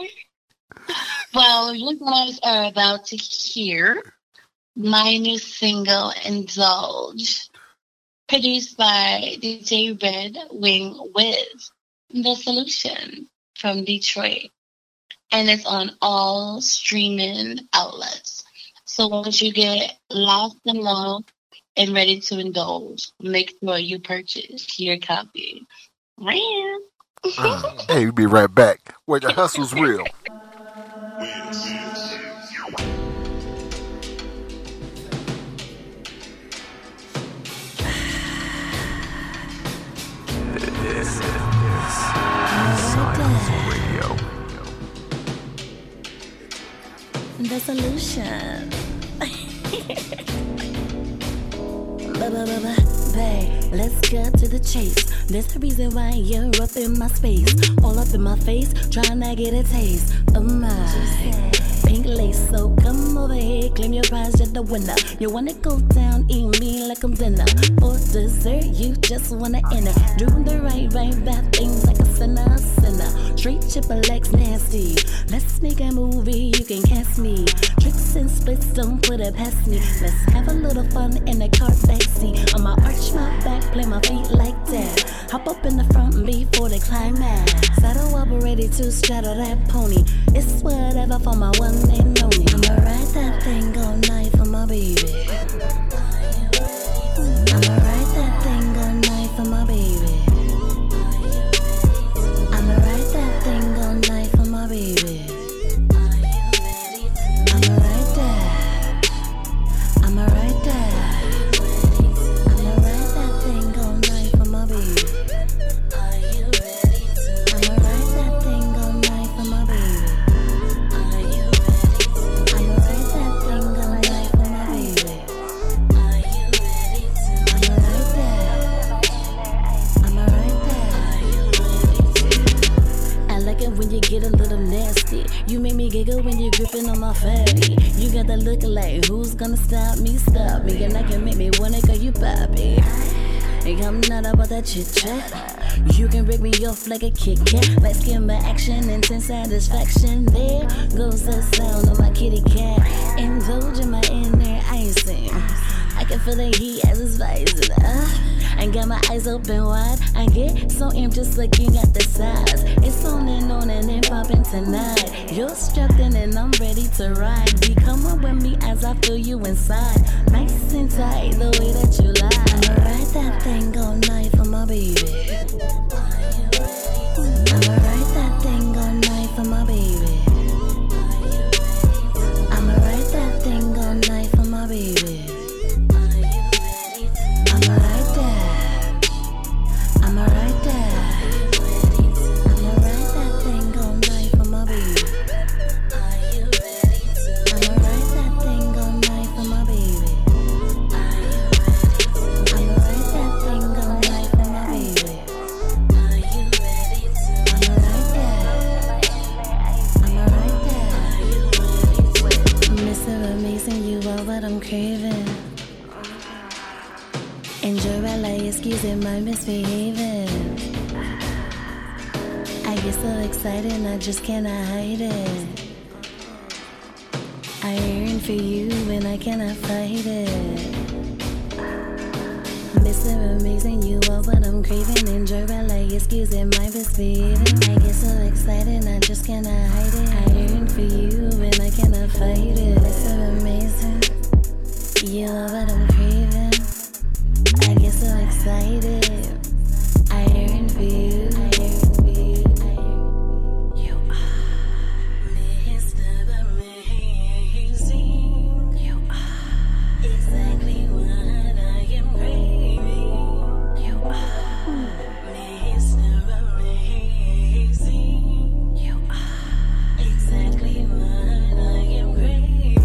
Well, you guys are about to hear my new single, Indulge, produced by DJ Red Wing with The Solution from Detroit. And it's on all streaming outlets. So once you get lost in love and ready to indulge, make sure you purchase your copy. Hey, we'll be right back. Where the hustle's real. This is Science Radio. The Solution. Babe, let's get to the chase. There's a reason why you're up in my space, all up in my face, trying to get a taste of my pink lace. So come over here, claim your prize, you're the winner. You wanna go down, eat me like I'm dinner. For dessert, you just wanna enter. Do the right bad things like a sinner. Straight triple X nasty. Let's make a movie, you can cast me. Tricks and splits, don't put it past me. Let's have a little fun in the car backseat. I'ma arch my back, play my feet like that. Hop up in the front before the climax. Saddle up ready to straddle that pony. It's whatever for my one and only. I'ma ride that thing all night for my baby. I'ma ride that thing all night for my baby. it. You make me giggle when you're gripping on my fatty. You got that look like who's gonna stop me? Stop me, and I can make me wanna call you Bobby. And I'm not about that chit chat. You can break me off like a Kit Kat. Light skin by action, intense satisfaction. There goes the sound of my kitty cat. Indulge in my inner icing. I can feel the heat as it's rising. I got my eyes open wide. I get so amped just looking at the size. It's on and then popping tonight. You're strapped in and I'm ready to ride. Be come up with me as I feel you inside. Nice and tight, the way that you lie. I'ma ride that thing all night for my baby. I'ma ride that thing all night for my baby. I'ma ride that thing all night for my baby. I'ma ride that. I'ma ride that. I'ma ride that thing all night for my baby. I'ma ride that thing all night for my baby. I'ma ride that thing all night for my baby. I'ma ride that. I'ma ride that. Mr. Amazing, you are what I'm craving. Enjoy while I excuse my misbehaving. I get so excited, I just cannot hide it. I yearn for you and I cannot fight it. Mr. Amazing, you are what I'm craving. Enjoy while I excuse my misbehaving. I get so excited, I just cannot hide it. I yearn for you and I cannot fight it. Mr. Amazing, you are what I'm craving. I get so excited. I yearn for you. I yearn for you. You are Mr. Amazing. You are exactly what I am craving. You are Mr. Amazing. You are exactly what I am craving.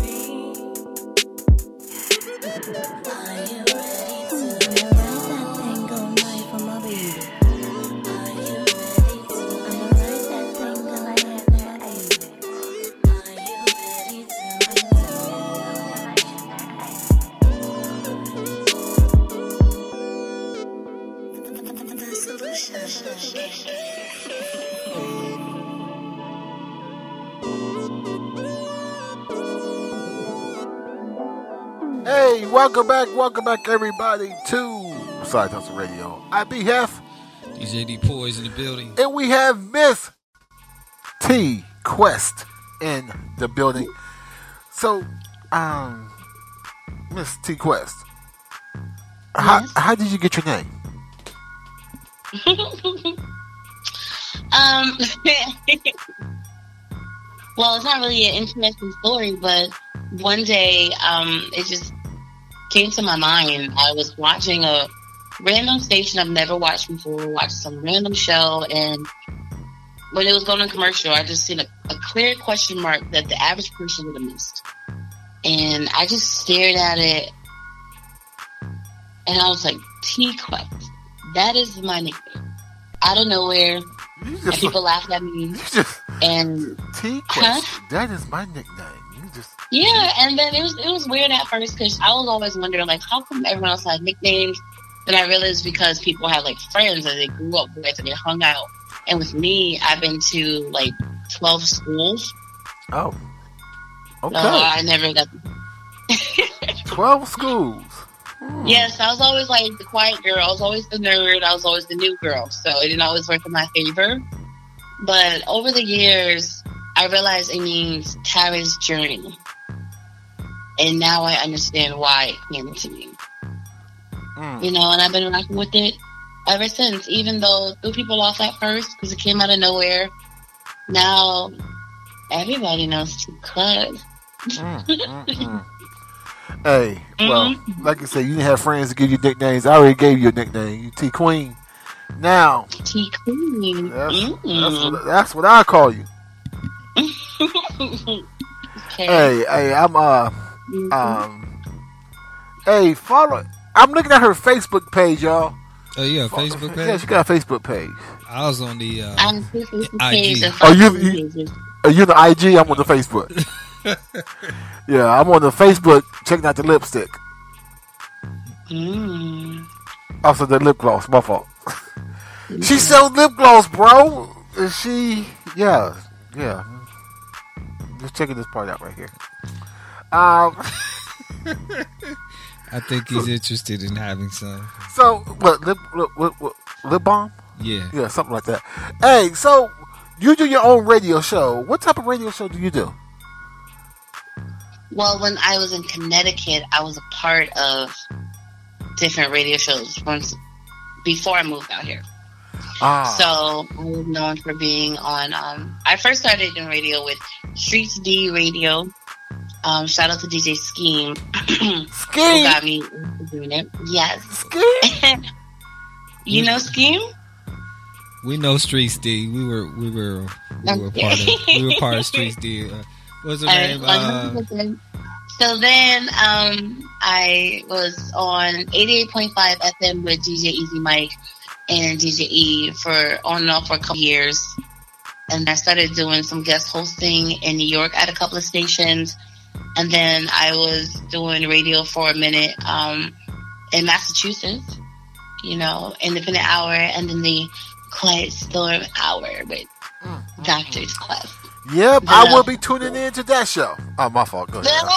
Are you ready to? I'ma ride that thing all night for my baby. Are you ready to? I'ma ride that thing all night for my baby. Are you ready to? The solution. Hey, welcome back, everybody, to Side Hustle Radio. I be Hef, DJ D Poise in the building. and we have Miss T Quest in the building. So, Miss T Quest, Yes. how did you get your name? Well, it's not really an interesting story, but one day, it just came to my mind. I was watching a random station I've never watched before, watched some random show, and when it was going to commercial, I just seen a clear question mark that the average person would have missed. And I just stared at it, and I was like, T-Quest. That is my nickname. Out of nowhere, and people laughed at me. And T Quest, that is my nickname. Yeah, and then it was weird at first because I was always wondering, like, how come everyone else has nicknames? Then I realized because people have, like, friends that they grew up with and they hung out. And with me, I've been to, like, 12 schools. Oh. Okay. So I never got... 12 schools. Yes, I was always, like, the quiet girl. I was always the nerd. I was always the new girl. So it didn't always work in my favor. But over the years, I realized it means Tara's journey. And now I understand why it came to me. You know, and I've been rocking with it ever since. Even though it threw people off at first because it came out of nowhere. Now, everybody knows T-Quest. Hey, well, like I said, you didn't have friends to give you nicknames. I already gave you a nickname. You T-Queen. Now, T-Queen. That's what I call you. Okay. Hey, hey, follow. I'm looking at her Facebook page, y'all. Oh, you got a Facebook page? Yeah, she got a Facebook page. I was on the I'm Facebook IG. page and Oh, Facebook pages. Are you on the IG? I'm on the Facebook. Yeah, I'm on the Facebook checking out the lipstick. Also, the lip gloss. My fault. She sells lip gloss, bro. Is she? Yeah. Just checking this part out right here. I think he's interested in having some. So, what, lip balm? Yeah, something like that. Hey, so you do your own radio show. What type of radio show do you do? Well, when I was in Connecticut, I was a part of different radio shows before I moved out here. So I was known for being on. I first started in radio with Streets D Radio. Shout out to DJ Scheme. Scheme who got me into doing it. Yes. Scheme. You know Scheme? We know Streets D. We were part of Streets D. What's her name? So then I was on 88.5 FM with DJ Easy Mike and DJ E for on and off for a couple years. And I started doing some guest hosting in New York at a couple of stations. And then I was doing radio for a minute in Massachusetts, Independent Hour, and then the Quiet Storm Hour with Dr. Quest. Yep, I will be tuning in to that show. Oh, my fault. Go ahead.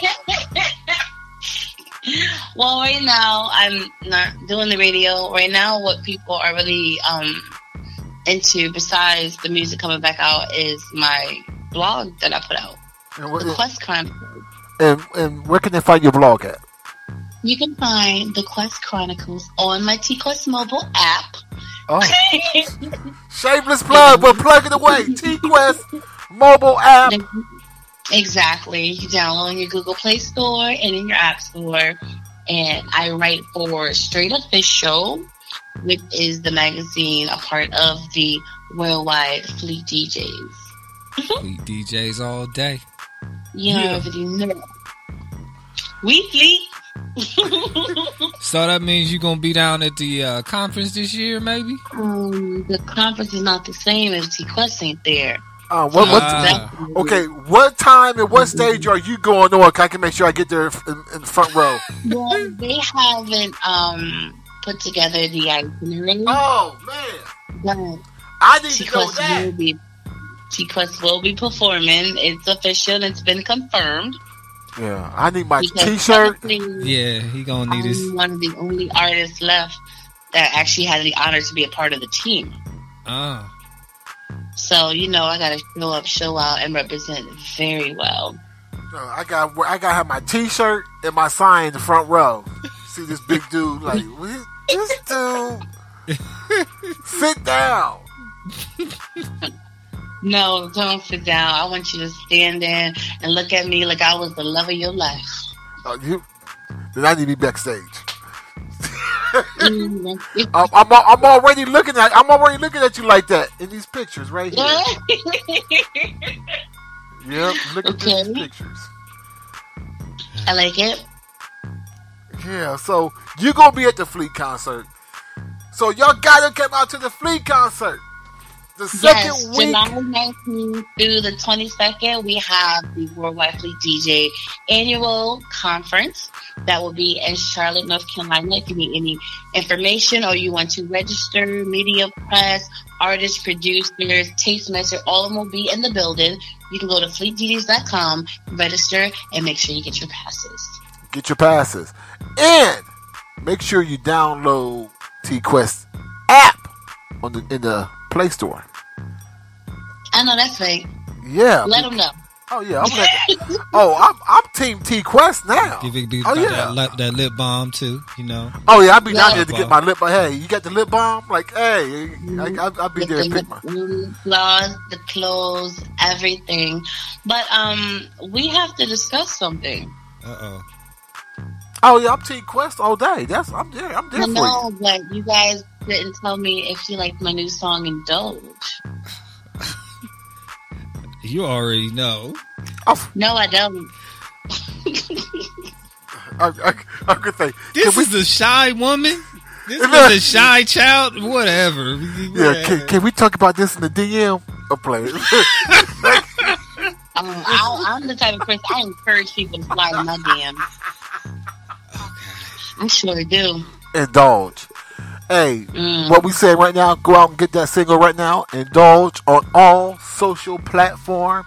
Well, right now, I'm not doing the radio. Right now, what people are really into, besides the music coming back out, is my blog that I put out. The Quest Chronicles. And where can they find your blog at? You can find the Quest Chronicles on my T-Quest mobile app. Oh. Shameless plug, but plug it away. T-Quest mobile app. Exactly. You download in your Google Play Store and in your App Store. And I write for Straight Official, which is the magazine, a part of the Worldwide Fleet DJs. Fleet DJs all day. You already know. We fleet. So that means you're going to be down at the conference this year, maybe? The conference is not the same if T-Quest ain't there. Okay, what time and what stage are you going on? I can make sure I get there in the front row. Well, they haven't put together the itinerary. Oh, man. But I need to know that. T-Quest will be performing. It's official. It's been confirmed. Yeah, I need my T-shirt. Yeah, he gonna need his. I'm one of the only artists left that actually had the honor to be a part of the team. So I gotta show up, show out, and represent very well. I gotta have my T-shirt and my sign in the front row. See this big dude like this dude. Sit down. No, don't sit down. I want you to stand there and look at me like I was the love of your life. Then I need to be backstage. I'm already looking at you like that in these pictures right here. Yep, look at these pictures. I like it. Yeah, so you're gonna be at the Fleet concert. So y'all gotta come out to the Fleet concert. The second week. July 19th through the 22nd, we have the Worldwide Fleet DJ annual conference that will be in Charlotte, North Carolina. If you need any information or you want to register, media press, artists, producers, tastemaster, all of them will be in the building. You can go to fleetdjs.com, register, and make sure you get your passes. Get your passes. And make sure you download T-Quest app in the Play Store. I know that's right. Yeah. Let them know. Oh yeah, I'm Team T-Quest now. That lip balm too, Oh yeah, I'll be down there to get my lip balm. Hey, you got the lip balm? Like, hey, I'll be there and pick my flaws, the clothes, everything. But we have to discuss something. Oh yeah, I'm T-Quest all day. I'm there for you. No, but you guys didn't tell me if you liked my new song Indulge. You already know. No, I don't. I could say this is a shy woman. This is a shy child. Whatever. Yeah. Can we talk about this in the DM? Or play it? I'm the type of person I encourage people to slide in my DMs. I sure do. Indulge. Hey, what we say right now, go out and get that single right now. Indulge on all social platform.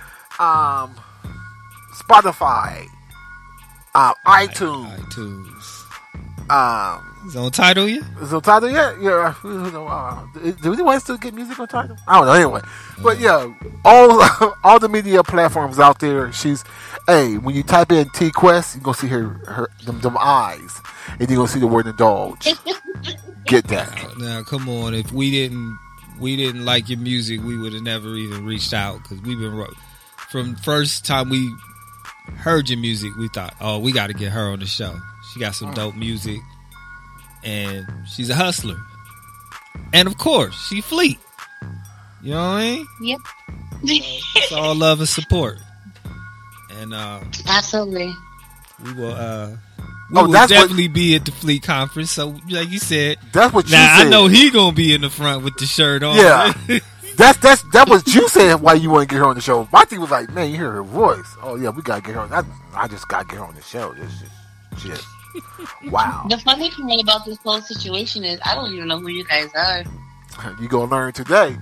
Spotify. iTunes. Is it on Tidal yet? Is it on Tidal yet? Yeah. Do anyone still get music on Tidal? I don't know. Anyway, but yeah, all the media platforms out there. When you type in T Quest, you're gonna see her them eyes, and you're gonna see the word indulge. Get that. Now, come on. If we didn't like your music, we would have never even reached out, because we've been from first time we heard your music, we thought, oh, we got to get her on the show. She got some dope music, and she's a hustler, and of course, she fleet. You know what I mean? Yep. It's all love and support, and absolutely. We will definitely be at the Fleet conference. So, like you said, that's what you now, said. I know he gonna be in the front with the shirt on. Yeah, that was you said why you want to get her on the show. My thing was like, man, you hear her voice. Oh yeah, we gotta get her on. I just gotta get her on the show. Just wow. The funny thing about this whole situation is I don't even know who you guys are. You gonna learn today.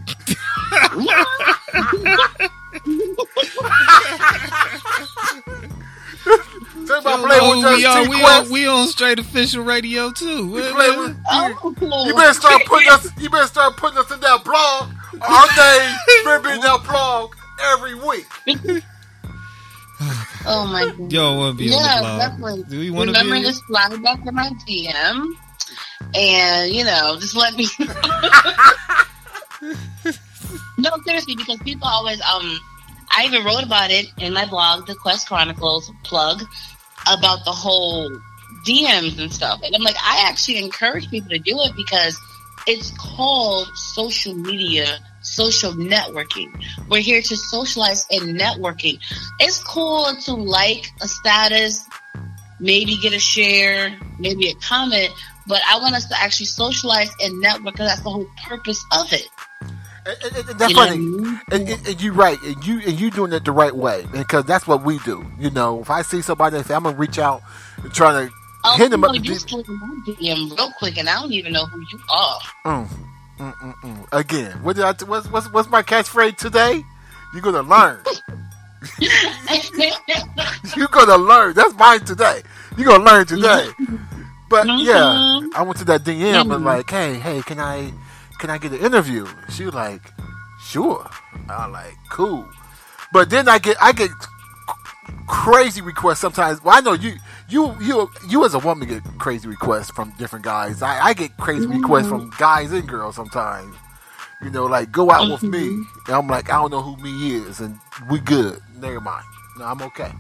We on straight official radio too. You better start putting us. You better start putting us in that blog. Our name better be in that blog every week. Oh my god! You don't want to be on the blog. Definitely. Do you want to remember to slide back to my DM, and just let me. No, seriously, because people always I even wrote about it in my blog, The Quest Chronicles plug, about the whole DMs and stuff. And I'm like, I actually encourage people to do it because it's called social media, social networking. We're here to socialize and networking. It's cool to like a status, maybe get a share, maybe a comment, but I want us to actually socialize and network, because that's the whole purpose of it. And that's funny, and you're right, and you doing it the right way, because that's what we do. If I see somebody, I say I'm gonna reach out and try to hit them up. You slid my DM real quick, and I don't even know who you are. Again, what's my catchphrase today? You're gonna learn. You're gonna learn. That's mine today. You're gonna learn today. But yeah, I went to that DM and like, hey, can I get an interview? She was like, sure. I'm like, cool. But then I get crazy requests sometimes. Well, I know you as a woman get crazy requests from different guys. I get crazy requests from guys and girls sometimes. Like, go out with me. And I'm like, I don't know who me is, and we good. Never mind. No, I'm okay.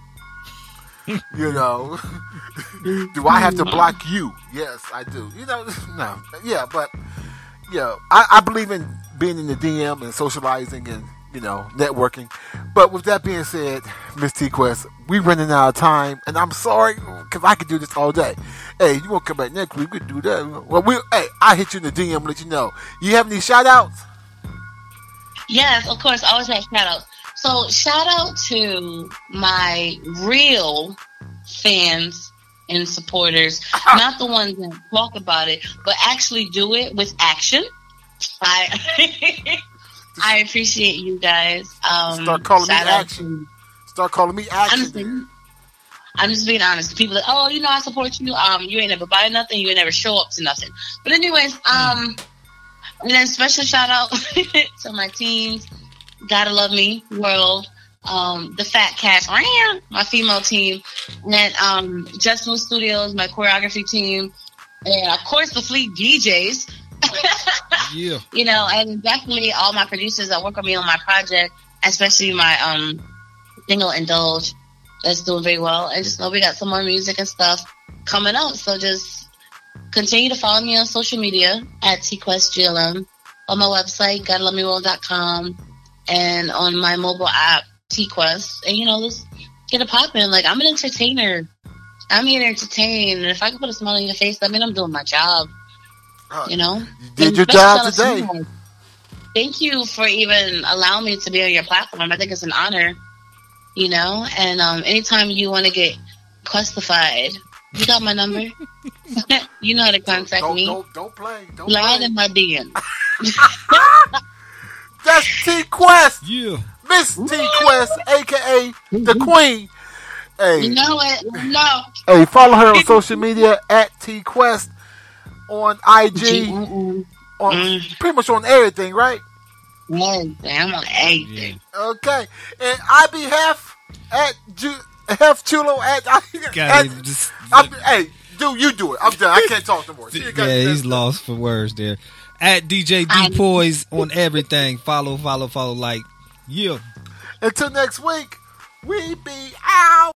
Do I have to block you? Yes, I do. No. Yeah, but I believe in being in the DM and socializing and networking. But with that being said, Miss T Quest, we running out of time, and I'm sorry, because I could do this all day. Hey, you want to come back next week? We could do that. Well, I hit you in the DM and let you know. You have any shout outs? Yes, of course. I always have shout outs. So shout out to my real fans and supporters, not the ones that talk about it, but actually do it with action. I appreciate you guys. Start calling me action. Start calling me action. I'm just being honest. People are like, oh, I support you. You ain't never buy nothing. You ain't never show up to nothing. But anyways, and then special shout out to my teams. Gotta Love Me World. The Fat Cats, my female team, and then Just Move Studios, my choreography team, and of course the Fleet DJs. Yeah. And definitely all my producers that work with me on my project, especially my single Indulge, that's doing very well. And just know we got some more music and stuff coming out. So just continue to follow me on social media at TQuestGLM, on my website, GottaLoveMeWorld.com, and on my mobile app, TQuest. And let's get it popping. Like, I'm an entertainer. I'm here to entertain, and if I can put a smile on your face, I'm doing my job. You did your job today. thank you for even allowing me to be on your platform. I think it's an honor, you know. And anytime you want to get questified, you got my number. You know how to contact me. Don't play. Don't Slide play. in my DM. That's T Quest. Yeah. Miss T Quest, a.k.a. the Queen. Hey. You know it. No. Hey, follow her on social media at T Quest on IG. On pretty much on everything, right? Everything. I'm on everything. Okay. And I be Hef at Hef Chulo at hey, dude, you do it. I'm done. I can't talk no more. Yeah, he's lost for words there. At DJ DuPois on everything. Follow, like, yeah. Until next week, we be out.